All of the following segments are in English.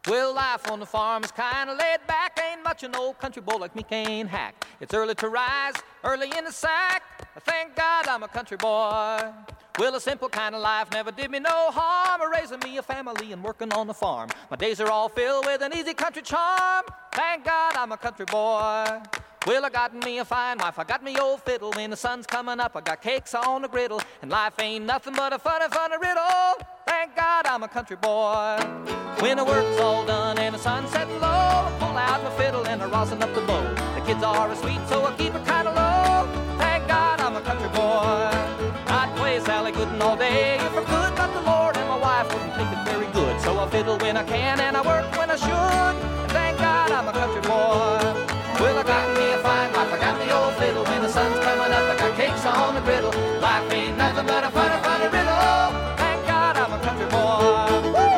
Well, life on the farm is kinda laid back. Ain't much an old country boy like me can't hack. It's early to rise, early in the sack. Thank God I'm a country boy. Well, a simple kind of life never did me no harm. Raising me a family and working on the farm. My days are all filled with an easy country charm. Thank God I'm a country boy. Well, I got me a fine wife, I got me old fiddle. When the sun's coming up, I got cakes on the griddle. And life ain't nothing but a funny, funny riddle. Thank God I'm a country boy. When the work's all done and the sun's setting low, I pull out my fiddle and I rosin up the bow. The kids are sweet, so I keep it kind of low. Thank God I'm a country boy. I'd play Sally Gooden all day if I could, but the Lord and my wife wouldn't think it very good. So I fiddle when I can and I work when I should. And thank God I'm a country boy. Well, I got me a fine wife, I got me old fiddle. When the sun's coming up, I got cakes on the griddle. Life ain't nothing but a funny, funny riddle. Thank God I'm a country boy. Woo!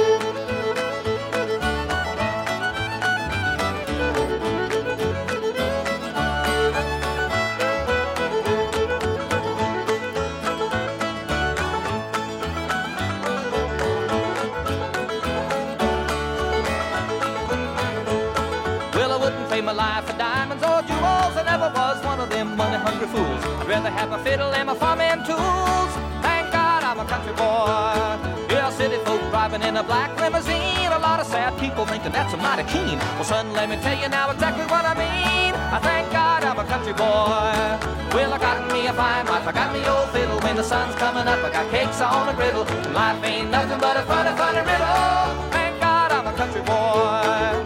My life for diamonds or jewels. I never was one of them money-hungry fools. I'd rather have my fiddle and my farming tools. Thank God I'm a country boy. Yeah, city folk driving in a black limousine. A lot of sad people thinking that's a mighty keen. Well, son, let me tell you now exactly what I mean. I thank God I'm a country boy. Well, I got me a fine wife, I got me old fiddle. When the sun's coming up, I got cakes on the griddle. Life ain't nothing but a funny, funny riddle. Thank God I'm a country boy.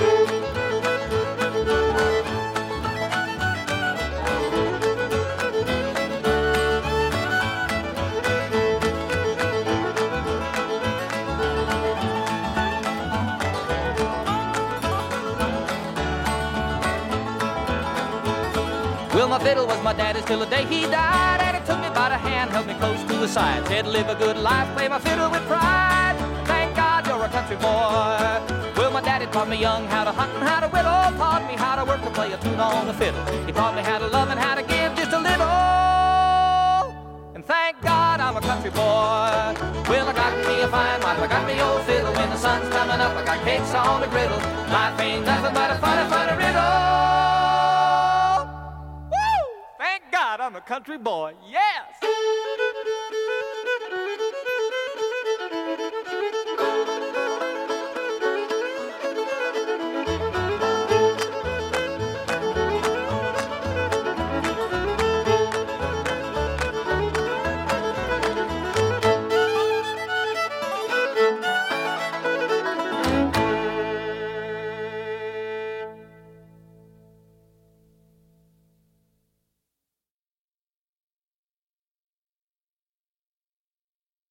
Well, my fiddle was my daddy's till the day he died. And he took me by the hand, held me close to his side. Said, live a good life, play my fiddle with pride. Thank God you're a country boy. Well, my daddy taught me young how to hunt and how to whittle. Taught me how to work to play a tune on the fiddle. He taught me how to love and how to give just a little. And thank God I'm a country boy. Well, I got me a fine wife, I got me old fiddle. When the sun's coming up, I got cakes on the griddle. Life ain't nothing but a funny, funny riddle. I'm a country boy, yes!